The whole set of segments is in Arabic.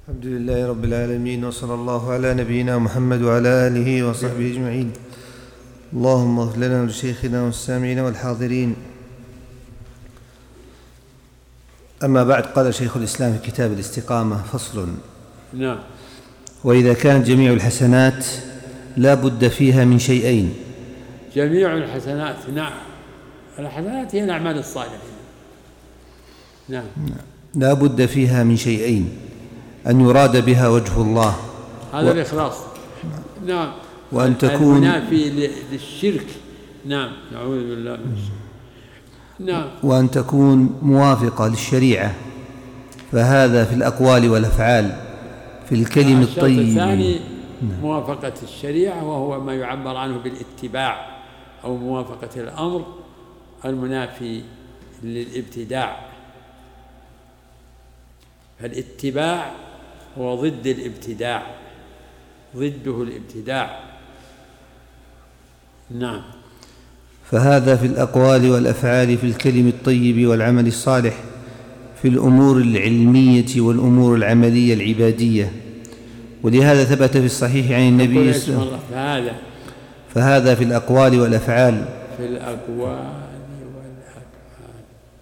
الحمد لله رب العالمين، وصلى الله على نبينا محمد وعلى آله وصحبه أجمعين. اللهم اغفر لنا ولشيخنا والسامعين والحاضرين. أما بعد، قال شيخ الإسلام في كتاب الاستقامة: فصل. نعم. وإذا كانت جميع الحسنات لا بد فيها من شيئين. جميع الحسنات، نعم، الحسنات هي الأعمال الصالحة. نعم. لا بد فيها من شيئين: أن يراد بها وجه الله، هذا الإخلاص. نعم. وأن تكون المنافي للشرك. نعم، نعوذ بالله من الشرك. نعم. وأن تكون موافقة للشريعة، فهذا في الأقوال والأفعال، في الكلم الطيب. الشرط الثاني موافقة الشريعة، وهو ما يعبر عنه بالاتباع أو موافقة الأمر المنافي للابتداع. فالاتباع هو ضد الابتداع، ضده الابتداع. نعم. فهذا في الأقوال والأفعال، في الكلم الطيب والعمل الصالح، في الأمور العلمية والأمور العملية العبادية. ولهذا ثبت في الصحيح عن النبي صلى الله عليه وسلم: فهذا في الأقوال والأفعال، في الأقوال والأفعال،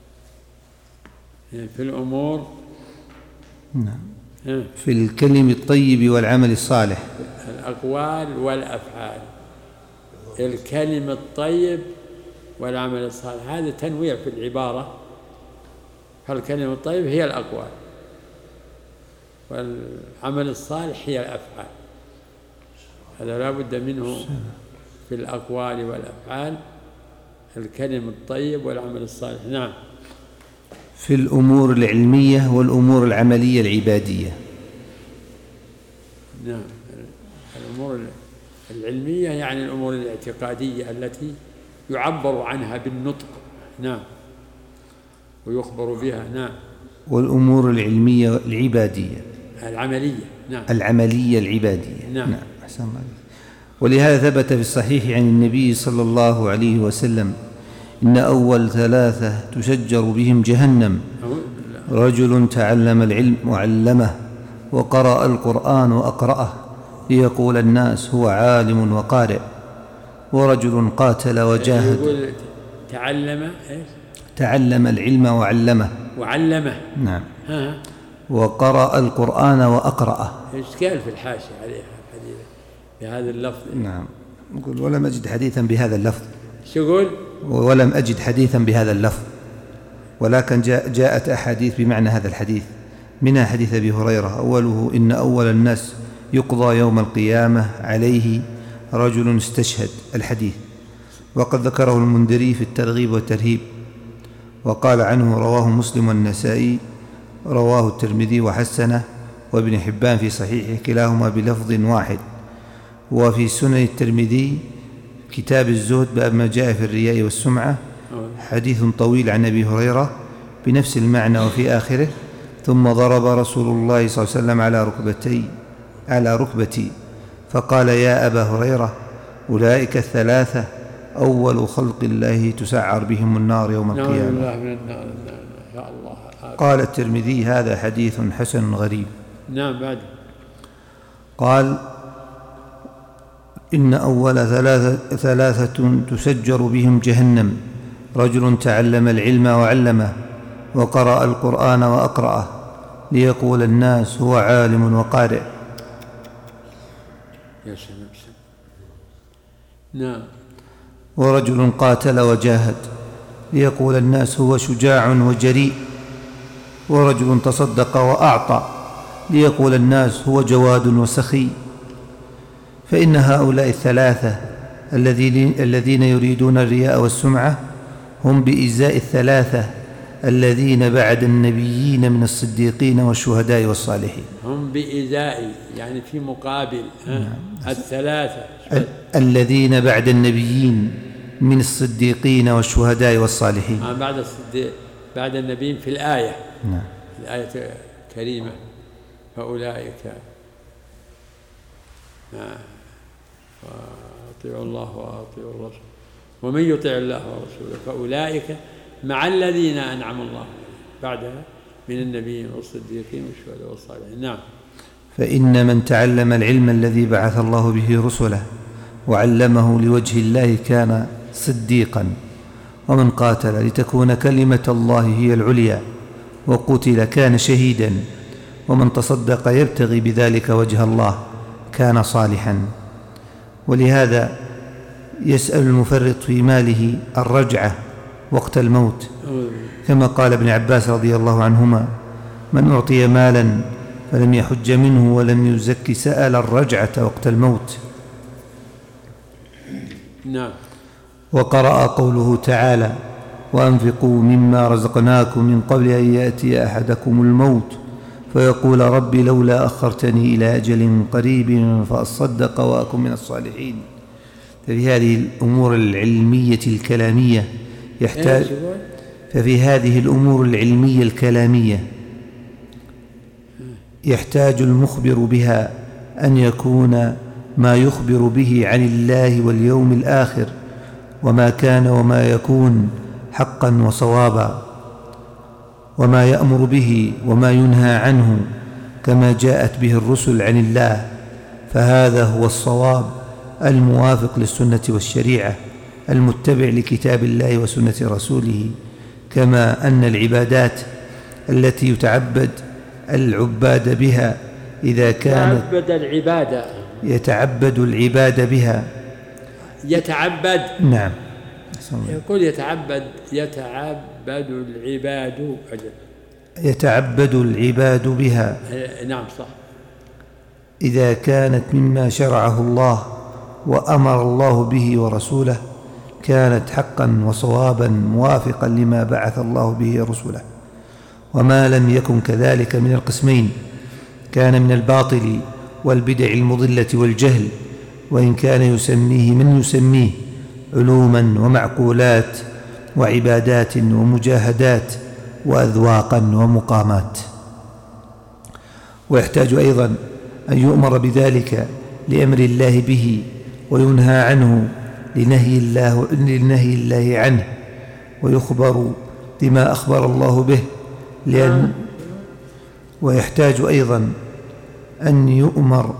في الأمور. نعم. في الكلم الطيب والعمل الصالح. الأقوال والأفعال، الكلم الطيب والعمل الصالح، هذا تنويع في العبارة. فالكلم الطيب هي الأقوال، والعمل الصالح هي الأفعال. هذا لا بد منه في الأقوال والأفعال، الكلم الطيب والعمل الصالح. نعم. في الأمور العلمية والأمور العملية العبادية. نعم. الأمور العلمية يعني الأمور الاعتقادية التي يعبر عنها بالنطق. نعم. ويخبر بها. نعم. والأمور العلمية العبادية، العملية. نعم. العملية العبادية. نعم. أحسن الله. ولهذا ثبت في الصحيح عن النبي صلى الله عليه وسلم: إن أول ثلاثة تشجر بهم جهنم: رجل تعلم العلم وعلمه، وقرأ القرآن وأقرأه، ليقول الناس هو عالم وقارئ، ورجل قاتل وجاهد. يقول تعلم إيش؟ تعلم العلم وعلمه. نعم. وقرأ القرآن وأقرأه. إيش قال في الحاشية عليها بهذا اللفظ؟ نعم. يقول: ولم أجد حديثا بهذا اللفظ. شو يقول؟ ولم أجد حديثا بهذا اللفظ، ولكن جاءت أحاديث بمعنى هذا الحديث، منها حديث أبي هريرة: أوله إن أول الناس يقضى يوم القيامة عليه رجل استشهد، الحديث. وقد ذكره المنذري في الترغيب والترهيب، وقال عنه: رواه مسلم والنسائي، رواه الترمذي وحسنه، وابن حبان في صحيحه، كلاهما بلفظ واحد. وفي سنن الترمذي كتاب الزهد باب ما جاء في الرياء والسمعة حديث طويل عن أبي هريرة بنفس المعنى، وفي آخره: ثم ضرب رسول الله صلى الله عليه وسلم على ركبتي فقال: يا أبا هريرة، أولئك الثلاثة أول خلق الله تسعر بهم النار يوم القيامة. قال الترمذي: هذا حديث حسن غريب. نعم. بعد قال: إن أول ثلاثة تسجر بهم جهنم: رجل تعلم العلم وعلمه، وقرأ القرآن وأقرأه، ليقول الناس هو عالم وقارئ. يا سلام. نعم. ورجل قاتل وجاهد، ليقول الناس هو شجاع وجريء. ورجل تصدق وأعطى، ليقول الناس هو جواد وسخي. فإن هؤلاء الثلاثة الذين يريدون الرياء والسمعة هم بإزاء الثلاثة الذين بعد النبيين من الصديقين والشهداء والصالحين. هم بإزاء يعني في مقابل الثلاثة الذين بعد النبيين من الصديقين والشهداء والصالحين. بعد النبيين في الآية. نعم. الآية الكريمة: فأولئك أطيعوا الله وأطيعوا الرسول ومن يطع الله ورسوله فأولئك مع الذين أنعم الله بعدها من النبيين والصديقين والشهداء والصالحين. نعم. فإن من تعلم العلم الذي بعث الله به رسله وعلمه لوجه الله كان صديقا، ومن قاتل لتكون كلمة الله هي العليا وقتل كان شهيدا، ومن تصدق يبتغي بذلك وجه الله كان صالحا. ولهذا يسأل المفرط في ماله الرجعة وقت الموت، كما قال ابن عباس رضي الله عنهما: من أعطي مالا فلم يحج منه ولم يزك سأل الرجعة وقت الموت. نعم. وقرأ قوله تعالى: وأنفقوا مما رزقناكم من قبل أن يأتي أحدكم الموت فيقول ربي لولا أخرتني إلى أجل قريب فأصدق وأكن من الصالحين. ففي هذه الأمور العلمية الكلامية يحتاج المخبر بها أن يكون ما يخبر به عن الله واليوم الآخر وما كان وما يكون حقا وصوابا، وما يأمر به وما ينهى عنه كما جاءت به الرسل عن الله، فهذا هو الصواب الموافق للسنة والشريعة المتبع لكتاب الله وسنة رسوله. كما أن العبادات التي يتعبد العباد بها إذا كانت يتعبد العباد بها نعم يقول يتعبد العباد بها نعم صح. إذا كانت مما شرعه الله وأمر الله به ورسوله كانت حقا وصوابا موافقا لما بعث الله به رسله. وما لم يكن كذلك من القسمين كان من الباطل والبدع المضلة والجهل، وإن كان يسميه من يسميه علوما ومعقولات وعبادات ومجاهدات وأذواقا ومقامات. ويحتاج أيضا أن يؤمر بذلك لأمر الله به وينهى عنه لنهي الله عنه، ويخبر بما أخبر الله به ويحتاج أيضا أن يؤمر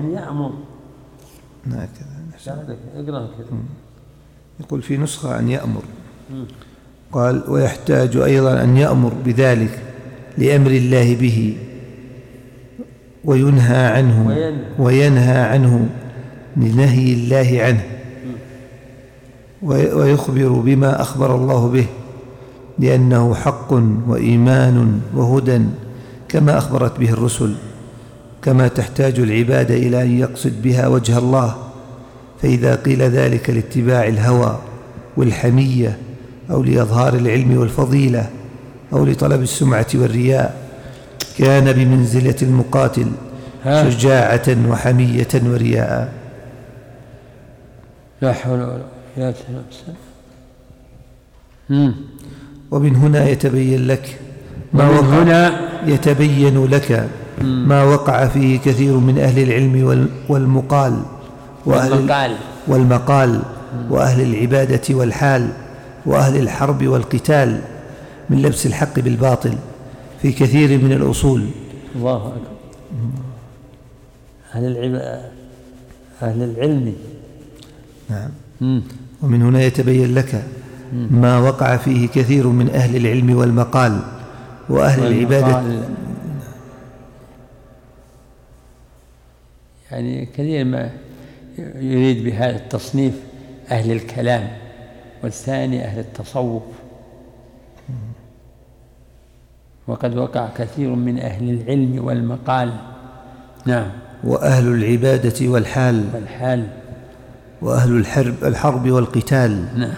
يقول في نسخة أن يأمر، قال ويحتاج أيضا أن يأمر بذلك لأمر الله به وينهى عنه لنهي الله عنه، ويخبر بما أخبر الله به لأنه حق وإيمان وهدى كما أخبرت به الرسل. كما تحتاج العبادة إلى أن يقصد بها وجه الله، فإذا قيل ذلك لاتباع الهوى والحمية أو لإظهار العلم والفضيلة أو لطلب السمعة والرياء كان بمنزلة المقاتل شجاعة وحمية ورياء. لا حول ولا قوة إلا بالله. ومن هنا يتبين ما وقع فيه كثير من أهل العلم والمقال وأهل العبادة والحال وأهل الحرب والقتال من لبس الحق بالباطل في كثير من الأصول. الله أكبر. أهل العلم نعم. ومن هنا يتبين لك ما وقع فيه كثير من أهل العلم والمقال وأهل العبادة. يعني كثير ما يريد بهذا التصنيف أهل الكلام، والثاني أهل التصوف. وقد وقع كثير من أهل العلم والمقال. نعم. وأهل العبادة والحال وأهل الحرب والقتال. نعم.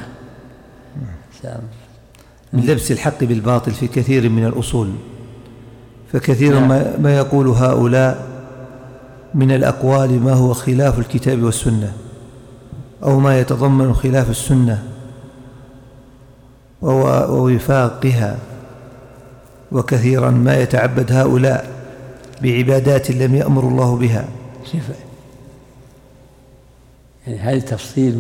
من لبس الحق بالباطل في كثير من الأصول. فكثيرا ما يقول هؤلاء من الأقوال ما هو خلاف الكتاب والسنة أو ما يتضمن خلاف السنة ووفاقها. وكثيرا ما يتعبد هؤلاء بعبادات لم يأمر الله بها. يعني هذا تفصيل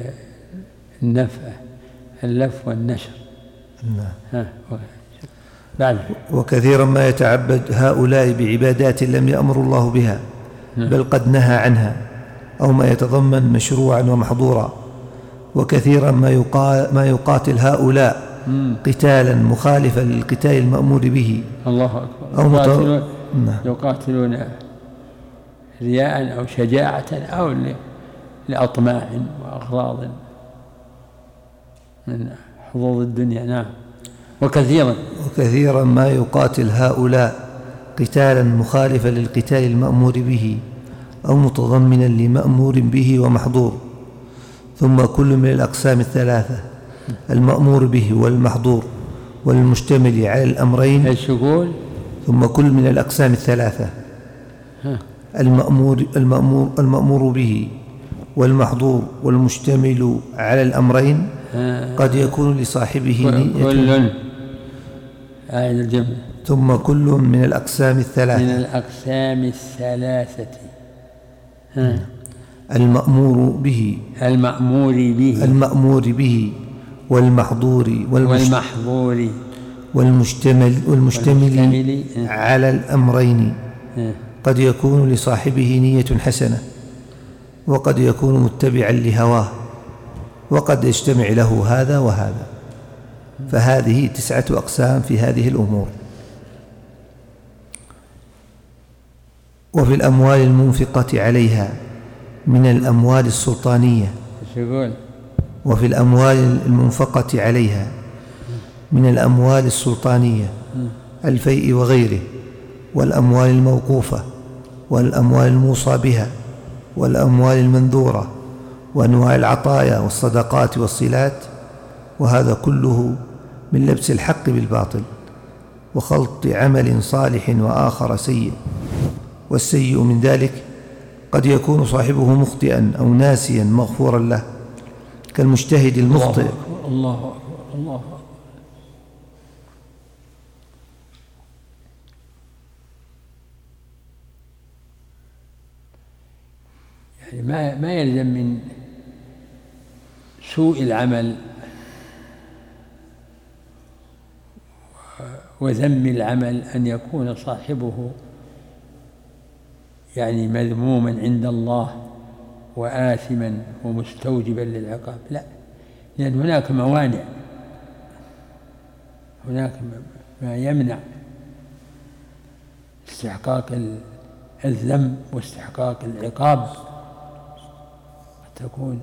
نعم. اللف والنشر. نعم. وكثيرا ما يتعبد هؤلاء بعبادات لم يأمر الله بها بل قد نهى عنها أو ما يتضمن مشروعا ومحظورا. وكثيرا ما يقاتل هؤلاء قتالا مخالفا للقتال المأمور به. الله أكبر. يقاتلون رياء أو شجاعة أو لأطماع وأغراض من حظوظ الدنيا. نعم. وكثيرا ما يقاتل هؤلاء قتالا مخالفا للقتال المأمور به أو متضمنا لمأمور به ومحظور. ثم كل من الأقسام الثلاثة المأمور به والمحظور والمشتمل على الأمرين. ثم كل من الأقسام الثلاثة المأمور به والمحظور والمشتمل على الأمرين قد يكون لصاحبه نية. ثم كل من الأقسام الثلاثة المأمور به والمحظور والمشتمل على الأمرين قد يكون لصاحبه نية حسنة وقد يكون متبعا لهواه وقد يجتمع له هذا وهذا. فهذه 9 أقسام في هذه الأمور. وفي الأموال المنفقة عليها من الأموال السلطانية وفي الأموال المنفقة عليها من الأموال السلطانية الفيء وغيره والأموال الموقوفة والأموال الموصى بها والأموال المنذورة وأنواع العطايا والصدقات والصلات. وهذا كله من لبس الحق بالباطل وخلط عمل صالح وآخر سيء. والسيء من ذلك قد يكون صاحبه مخطئا أو ناسيا مغفورا له كالمجتهد المخطئ. الله أكبر. يعني ما يلزم من سوء العمل وذم العمل أن يكون صاحبه يعني مذموما عند الله وآثما ومستوجبا للعقاب. لا، لأن هناك موانع، هناك ما يمنع استحقاق الذم واستحقاق العقاب. تكون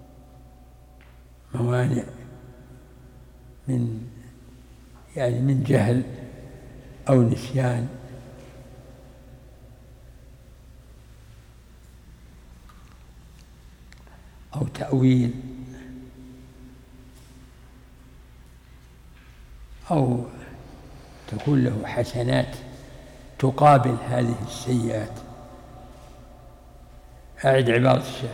موانع من جهل أو نسيان أو تأويل أو تكون له حسنات تقابل هذه السيئات. أعد عبارة الشيخ.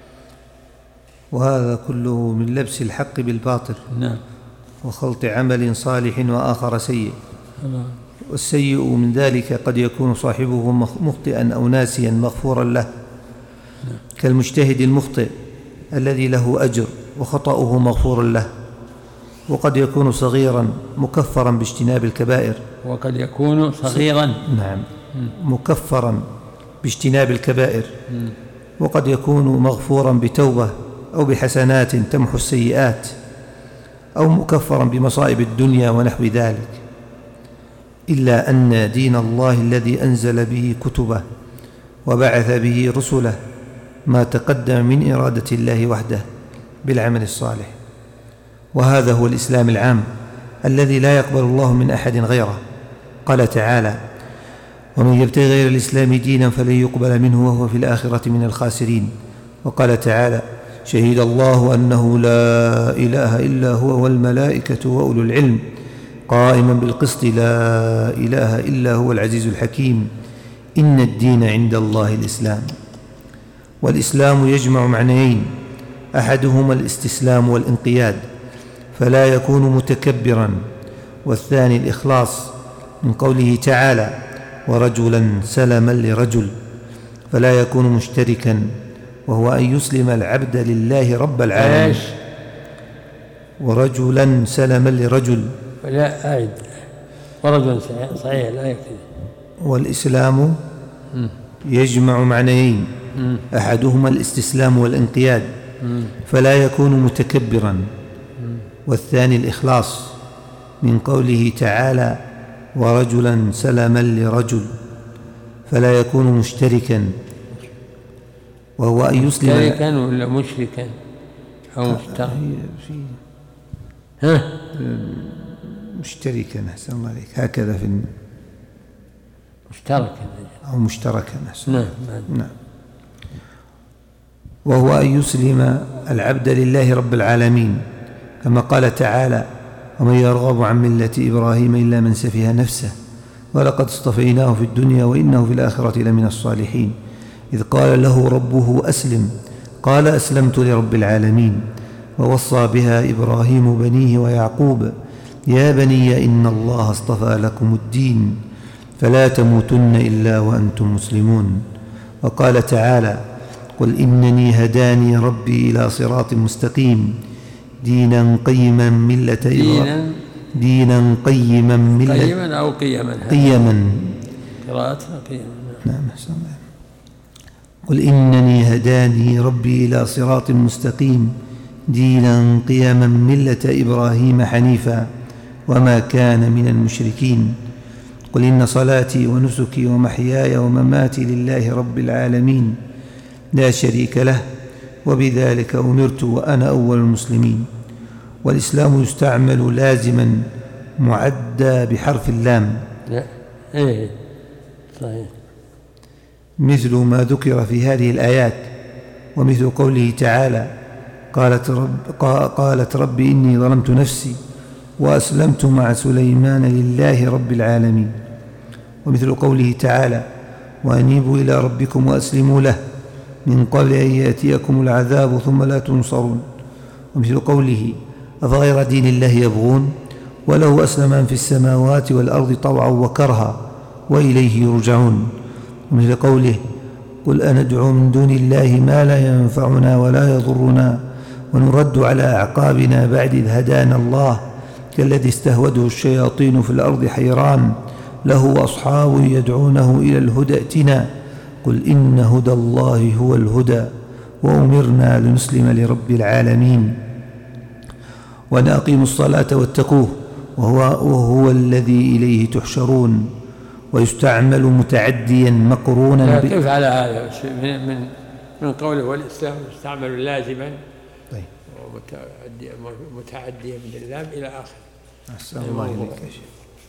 وهذا كله من لبس الحق بالباطل. نعم. وخلط عمل صالح وآخر سيء. والسيء من ذلك قد يكون صاحبه مخطئا أو ناسيا مغفورا له كالمجتهد المخطئ الذي له أجر وخطأه مغفور له. وقد يكون صغيرا مكفرا باجتناب الكبائر. وقد يكون صغيرا نعم مكفرا باجتناب الكبائر. وقد يكون مغفورا بتوبة أو بحسنات تمحو السيئات أو مكفرا بمصائب الدنيا ونحو ذلك. إلا أن دين الله الذي أنزل به كتبه وبعث به رسله ما تقدم من إرادة الله وحده بالعمل الصالح. وهذا هو الإسلام العام الذي لا يقبل الله من أحد غيره. قال تعالى: ومن يبتغي غير الإسلام دينا فلن يقبل منه وهو في الآخرة من الخاسرين. وقال تعالى: شهد الله أنه لا إله إلا هو والملائكة وأولو العلم قائما بالقسط لا إله إلا هو العزيز الحكيم إن الدين عند الله الإسلام. والإسلام يجمع معنيين: أحدهما الاستسلام والانقياد فلا يكون متكبرا، والثاني الإخلاص من قوله تعالى: ورجلا سلما لرجل، فلا يكون مشتركا، وهو أن يسلم العبد لله رب العالمين. ورجلا سلما لرجل. لا أعد. ورجل صحيح لا يكفي. والإسلام يجمع معنيين، أحدهما الاستسلام والانقياد فلا يكون متكبرا، والثاني الإخلاص من قوله تعالى ورجلا سلما لرجل، فلا يكون مشتركا، وهو أن يسلم مشتركا ولا مشركا أو مشترك؟ مشتركا أحسن الله عليك، هكذا في مشتركا أو مشتركا أحسن. نعم. وهو أن يسلم العبد لله رب العالمين، كما قال تعالى ومن يرغب عن ملة إبراهيم إلا من سفه نفسه ولقد اصطفيناه في الدنيا وإنه في الآخرة لمن الصالحين، إذ قال له ربه أسلم قال أسلمت لرب العالمين، ووصى بها إبراهيم بنيه ويعقوب يا بني إن الله اصطفى لكم الدين فلا تموتن إلا وأنتم مسلمون. وقال تعالى قل إنني هداني ربي إلى صراط مستقيم دينا قيما ملة دينا قيما ملة قيما أو قيما قراءتها قيما. نعم. قل إنني هداني ربي إلى صراط مستقيم دينا قيما ملة إبراهيم حنيفا وما كان من المشركين. قل إن صلاتي ونسكي ومحياي ومماتي لله رب العالمين لا شريك له وبذلك أمرت وأنا أول المسلمين. والإسلام يستعمل لازما معدى بحرف اللام صحيح، مثل ما ذكر في هذه الآيات، ومثل قوله تعالى قالت رب إني ظلمت نفسي وأسلمت مع سليمان لله رب العالمين، ومثل قوله تعالى وأنيبوا إلى ربكم وأسلموا له من قبل أن يأتيكم العذاب ثم لا تنصرون، ومثل قوله أفغير دين الله يبغون وله أسلم من في السماوات والأرض طوعا وكرها وإليه يرجعون، ومثل قوله قل أندعو من دون الله ما لا ينفعنا ولا يضرنا ونرد على أعقابنا بعد إذ هدانا الله كالذي استهوده الشياطين في الأرض حيران له أصحاب يدعونه إلى الهدى ائتنا قل إن هدى الله هو الهدى وأمرنا لنسلم لرب العالمين وأن أقيموا الصلاة واتقوه وهو الذي إليه تحشرون. ويستعمل متعديا مقرونا كيف على هذا من قوله والإسلام يستعمل لازما ومتعديا من اللام إلى آخر. أحسن الله إليك يا شيخ.